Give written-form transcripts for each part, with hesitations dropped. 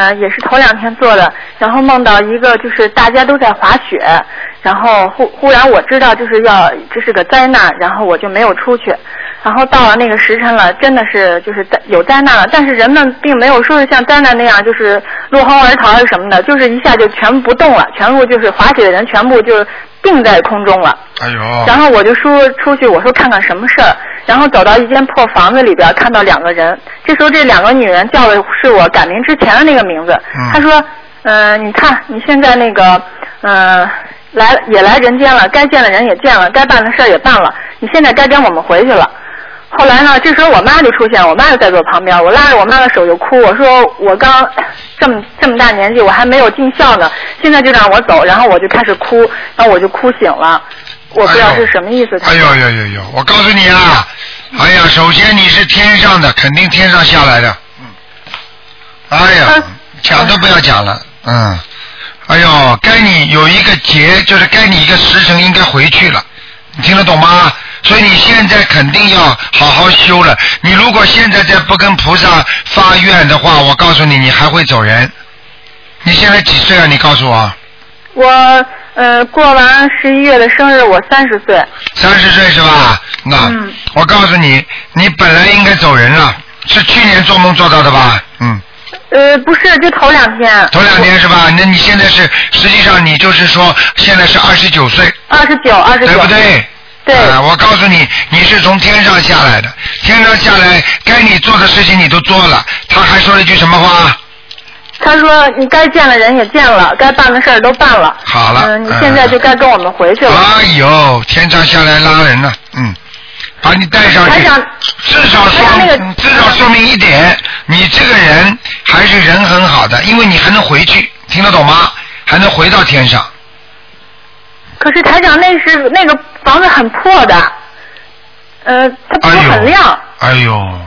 也是头2天做的，然后梦到一个就是大家都在滑雪，然后忽然我知道这是个灾难，然后我就没有出去，然后到了那个时辰了，真的是就是有灾难了，但是人们并没有说是像灾难那样就是落荒而逃什么的，就是一下就全部不动了，全部就是滑雪的人全部就定在空中了。 哎呦！ 然后我就说出去，我说看看什么事儿，然后走到一间破房子里边，看到2个人。这时候这2个女人叫的是我改名之前的那个名字。她说，你看你现在那个，来人间了，该见的人也见了，该办的事儿也办了，你现在该跟我们回去了。后来呢，这时候我妈就出现，我妈就在我旁边，我拉着我妈的手就哭，我说我刚这么大年纪，我还没有尽孝呢，现在就让我走，然后我就开始哭，然后我就哭醒了，我不知道是什么意思。 哎呦，我告诉你啊，哎呀，首先你是天上的，肯定天上下来的，哎呀，讲都不要讲了，哎呦，该你有一个节，就是该你一个时辰应该回去了，你听得懂吗？所以你现在肯定要好好修了。你如果现在再不跟菩萨发愿的话，我告诉你，你还会走人。你现在几岁啊？你告诉我。 我过完11月的生日，我30岁。 30岁是吧？那、我告诉你，你本来应该走人了，是去年做梦做到的吧？ 不是，就头2天。 头2天是吧？那你现在是，实际上你就是说，现在是29岁。 29， 对不对？ 对。 我告诉你，你是从天上下来的，天上下来，该你做的事情你都做了。他还说了一句什么话？ 他说你该见的人也见了，该办的事儿都办了。 好了。 你现在就该跟我们回去了。 哎呦，天上下来拉人了，把你带上去，至少说明一点，你这个人还是人很好的，因为你还能回去，听得懂吗？还能回到天上。 可是台长，那个房子很破的，它不是很亮。 哎呦，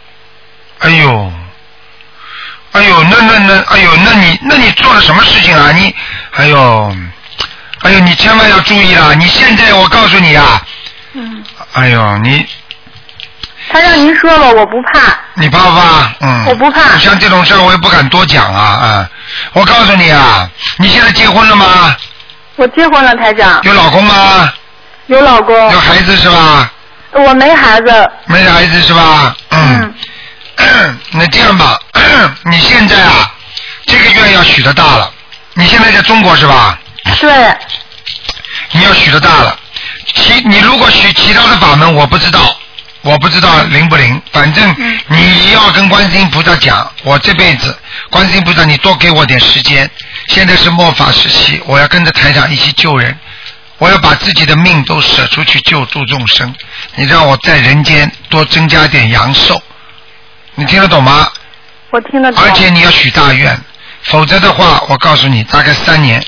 那你做了什么事情啊？你，你千万要注意了！你现在我告诉你啊，你。 他让您说了，我不怕。 你怕不怕？ 我不怕。 像这种事儿我也不敢多讲啊。我告诉你啊，你现在结婚了吗？ 我结婚了，台长。 有老公吗？ 有老公。 有孩子是吧？ 我没孩子。 没孩子是吧？那这样吧，你现在啊，这个愿要许得大了。你现在在中国是吧？ 对。 你要许得大了。你如果许其他的法门，我不知道灵不灵，反正你要跟观世音菩萨讲，我这辈子观世音菩萨你多给我点时间，现在是末法时期，我要跟着台长一起救人，我要把自己的命都舍出去救度众生，你让我在人间多增加点阳寿，你听得懂吗？ 我听得懂。 而且你要许大愿，否则的话我告诉你大概3年。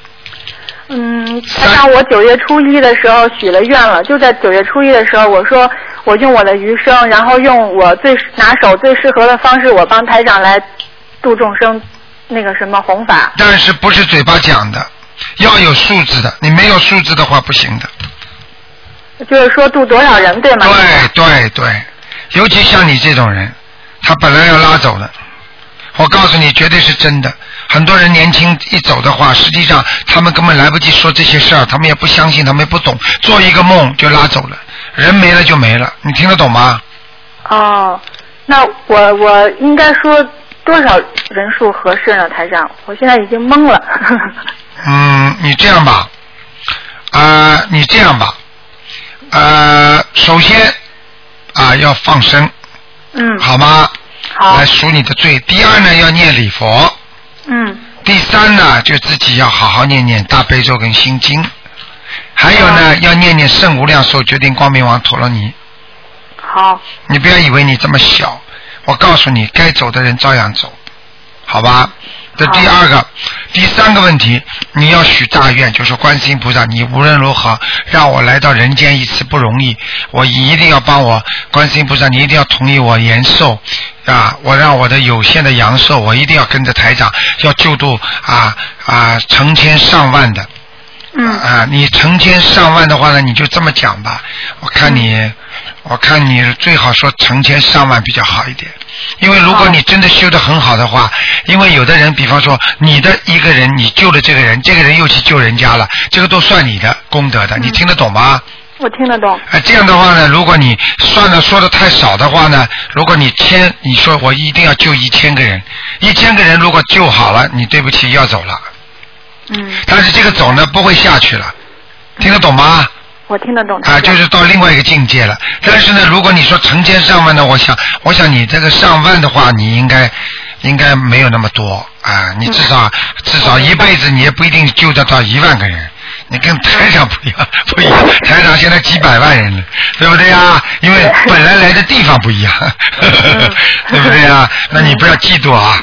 台长，我9月初1的时候许了愿了，就在9月初1的时候，我说我用我的余生，然后用我最拿手最适合的方式，我帮台长来度众生，那个什么弘法。 但是不是嘴巴讲的，要有数字的，你没有数字的话不行的。 就是说度多少人，对吗？ 对，尤其像你这种人，他本来要拉走的，我告诉你绝对是真的。很多人年轻一走的话，实际上他们根本来不及说这些事儿，他们也不相信，他们也不懂，做一个梦就拉走了，人没了就没了，你听得懂吗？ 那我应该说多少人数合适呢，台长？我现在已经懵了。 你这样吧，首先要放生，好吗？ 好。 来赎你的罪。第2呢，要念礼佛。第3呢，就自己要好好念大悲咒跟心经，还有呢，要念圣无量寿决定光明王陀罗尼。 好。 你不要以为你这么小，我告诉你，该走的人照样走，好吧？这第2个，第3个问题，你要许大愿，就是观世音菩萨，你无论如何让我来到人间一次不容易，我一定要帮我，观世音菩萨，你一定要同意我延寿我让我的有限的阳寿，我一定要跟着台长，要救度成千上万的。你成千上万的话呢，你就这么讲吧，我看你我看你最好说成千上万比较好一点，因为如果你真的修得很好的话，因为有的人比方说你的一个人你救了这个人，这个人又去救人家了，这个都算你的功德的，你听得懂吗？ 我听得懂。 这样的话呢，如果你算的说的太少的话呢，如果你说我一定要救1000个人，1000个人如果救好了，你对不起要走了。但是这个走呢不会下去了，听得懂吗？ 我听得懂。 就是到另外一个境界了。但是呢，如果你说成千上万的，我想你这个上万的话，你应该没有那么多啊，你至少一辈子你也不一定救得到1万个人。你跟台长不一样，台长现在几百万人了，对不对呀？因为本来来的地方不一样，对不对呀？那你不要嫉妒啊。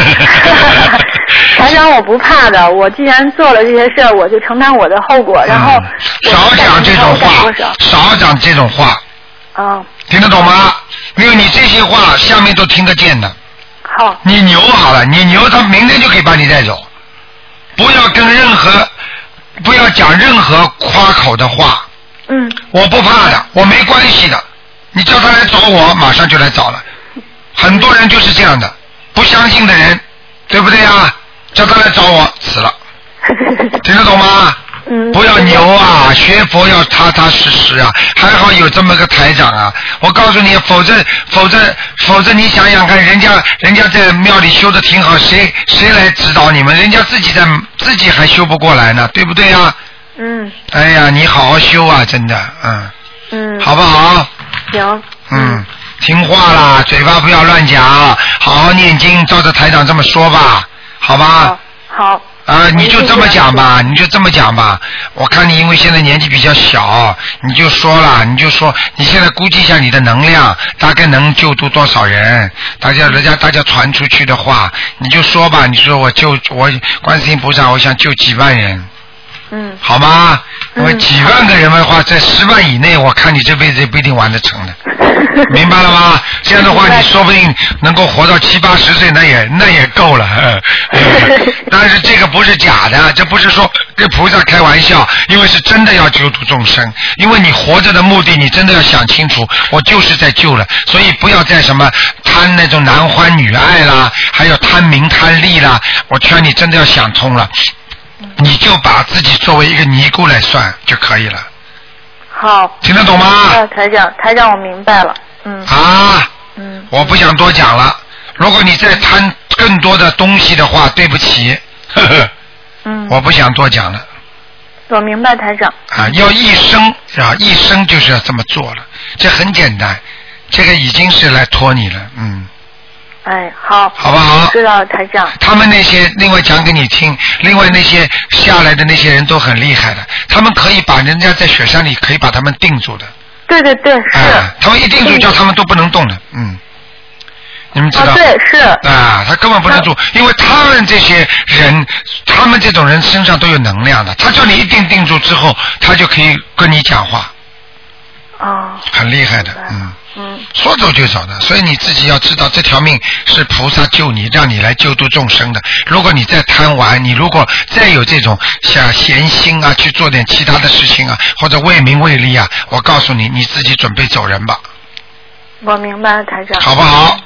台长，我不怕的，我既然做了这些事儿，我就承担我的后果，然后少讲这种话，少讲这种话。听得懂吗？因为你这些话下面都听得见的。 好。 你牛好了，你牛，他明天就可以把你带走。不要讲任何夸口的话。我不怕的，我没关系的。你叫他来找我，马上就来找了。很多人就是这样的，不相信的人，对不对啊？叫他来找我，死了。听得懂吗？不要牛啊，学佛要踏踏实实啊。还好有这么个台长啊，我告诉你，否则你想想看，人家在庙里修的挺好，谁来指导你们？人家自己还修不过来呢，对不对啊？哎呀，你好好修啊，真的，好不好？ 行。 听话啦，嘴巴不要乱讲，好好念经，照着台长这么说吧，好吧？ 好。 你就这么讲吧，我看你因为现在年纪比较小，你就说你现在估计一下你的能量大概能救度多少人，大家传出去的话，你就说吧，你说我观世音菩萨，我想救几万人，好吗？因为几万个人的话，在10万以内，我看你这辈子也不一定完得成的，明白了吗？这样的话，你说不定能够活到70、80岁，那也够了。但是这个不是假的，这不是说跟菩萨开玩笑，因为是真的要救度众生。因为你活着的目的，你真的要想清楚，我就是在救了，所以不要再什么贪那种男欢女爱啦，还有贪名贪利啦，我劝你真的要想通了。你就把自己作为一个尼姑来算就可以了。 好。 听得懂吗？ 台长，我明白了。 我不想多讲了。如果你再贪更多的东西的话，对不起。我不想多讲了。 我明白，台长。 要一生就是要这么做了，这很简单，这个已经是来拖你了。 好不好？ 知道了，台长。 他们那些另外讲给你听，另外那些下来的那些人都很厉害的，他们可以把人家在雪山里可以把他们定住的。 对，是。 他们一定住，叫他们都不能动的。你们知道？ 对，是。 他根本不能住，因为他们这些人，他们这种人身上都有能量的，他叫你一定住之后，他就可以跟你讲话。很厉害的。说走就走的，所以你自己要知道，这条命是菩萨救你，让你来救度众生的。如果你再贪玩，你如果再有这种想闲心啊，去做点其他的事情啊，或者为名为利啊，我告诉你，你自己准备走人吧。 我明白了，台长。 好不好？